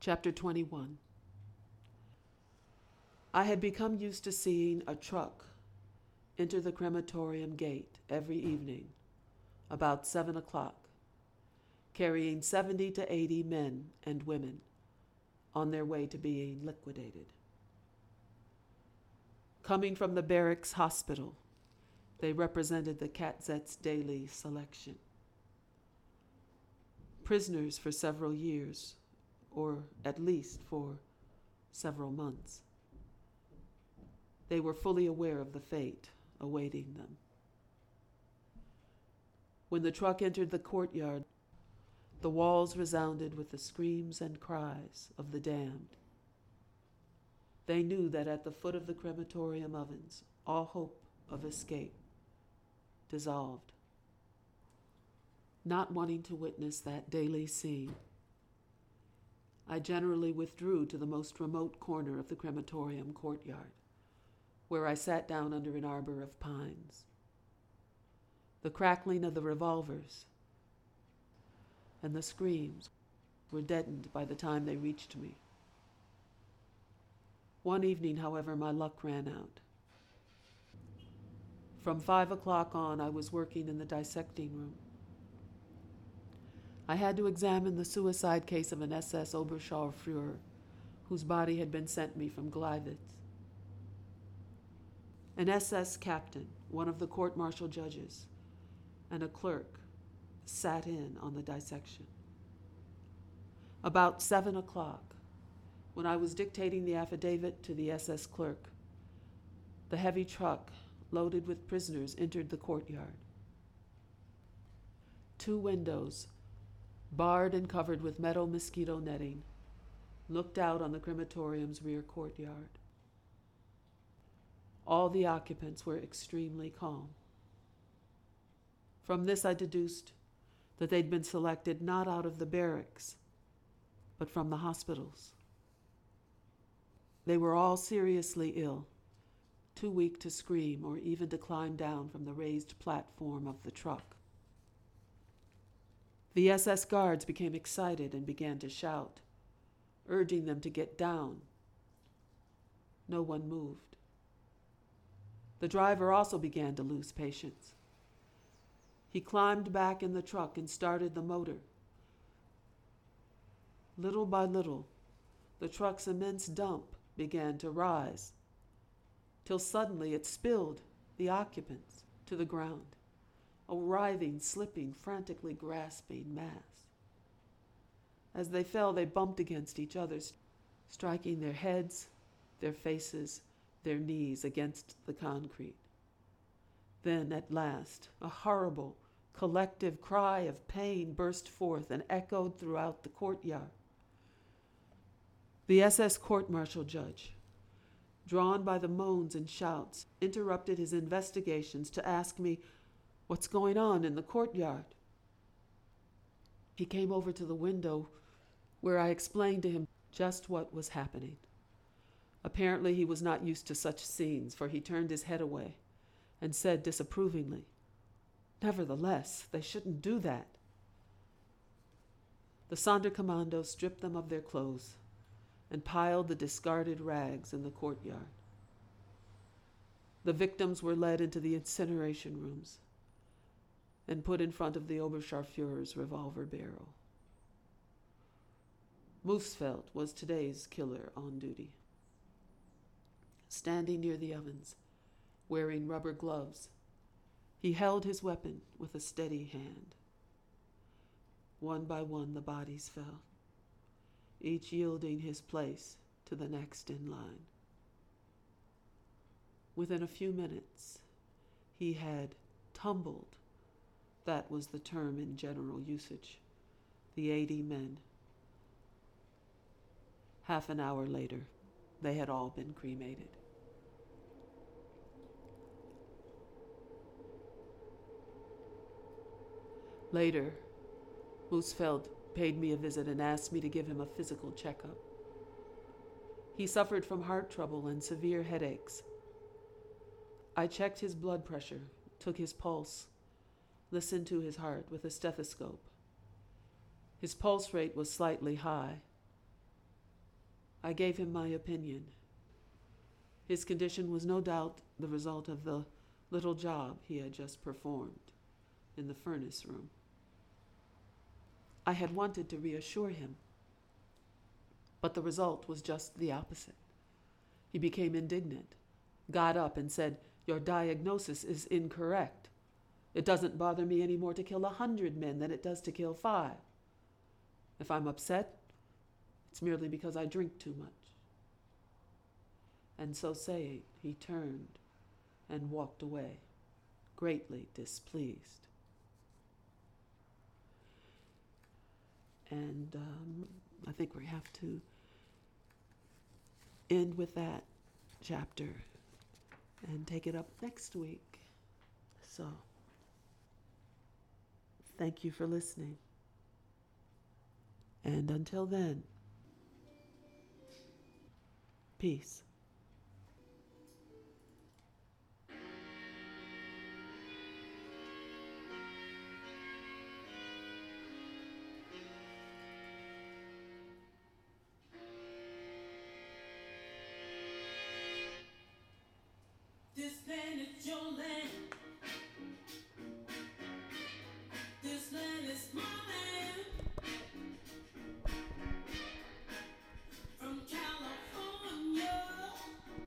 Chapter 21. I had become used to seeing a truck enter the crematorium gate every evening, about 7 o'clock, carrying 70 to 80 men and women on their way to being liquidated. Coming from the barracks hospital, they represented the Katzet's daily selection. Prisoners for several years, or at least for several months. They were fully aware of the fate awaiting them. When the truck entered the courtyard, the walls resounded with the screams and cries of the damned. They knew that at the foot of the crematorium ovens, all hope of escape dissolved. Not wanting to witness that daily scene, I generally withdrew to the most remote corner of the crematorium courtyard, where I sat down under an arbor of pines. The crackling of the revolvers and the screams were deadened by the time they reached me. One evening, however, my luck ran out. From 5 o'clock on, I was working in the dissecting room. I had to examine the suicide case of an SS Oberscharführer whose body had been sent me from Gleiwitz. An SS captain, one of the court-martial judges, and a clerk sat in on the dissection. About 7 o'clock, when I was dictating the affidavit to the SS clerk, the heavy truck loaded with prisoners entered the courtyard. 2 windows, barred and covered with metal mosquito netting, looked out on the crematorium's rear courtyard. All the occupants were extremely calm. From this I deduced that they'd been selected not out of the barracks, but from the hospitals. They were all seriously ill, too weak to scream or even to climb down from the raised platform of the truck. The SS guards became excited and began to shout, urging them to get down. No one moved. The driver also began to lose patience. He climbed back in the truck and started the motor. Little by little, the truck's immense dump began to rise, till suddenly it spilled the occupants to the ground, a writhing, slipping, frantically grasping mass. As they fell, they bumped against each other, striking their heads, their faces, their knees against the concrete. Then, at last, a horrible, collective cry of pain burst forth and echoed throughout the courtyard. The SS court-martial judge, drawn by the moans and shouts, interrupted his investigations to ask me what's going on in the courtyard. He came over to the window where I explained to him just what was happening. Apparently he was not used to such scenes, for he turned his head away and said disapprovingly, "Nevertheless, they shouldn't do that." The Sonderkommando stripped them of their clothes and piled the discarded rags in the courtyard. The victims were led into the incineration rooms and put in front of the Oberscharführer's revolver barrel. Moosfeld was today's killer on duty. Standing near the ovens, wearing rubber gloves, he held his weapon with a steady hand. One by one the bodies fell, each yielding his place to the next in line. Within a few minutes, he had tumbled, that was the term in general usage, the 80 men. Half an hour later, they had all been cremated. Later, Moosfeld paid me a visit and asked me to give him a physical checkup. He suffered from heart trouble and severe headaches. I checked his blood pressure, took his pulse, listened to his heart with a stethoscope. His pulse rate was slightly high. I gave him my opinion. His condition was no doubt the result of the little job he had just performed in the furnace room. I had wanted to reassure him, but the result was just the opposite. He became indignant, got up and said, "Your diagnosis is incorrect. It doesn't bother me any more to kill 100 men than it does to kill 5. If I'm upset, it's merely because I drink too much." And so saying, he turned and walked away, greatly displeased. And I think we have to end with that chapter and take it up next week. So, thank you for listening. And until then, peace.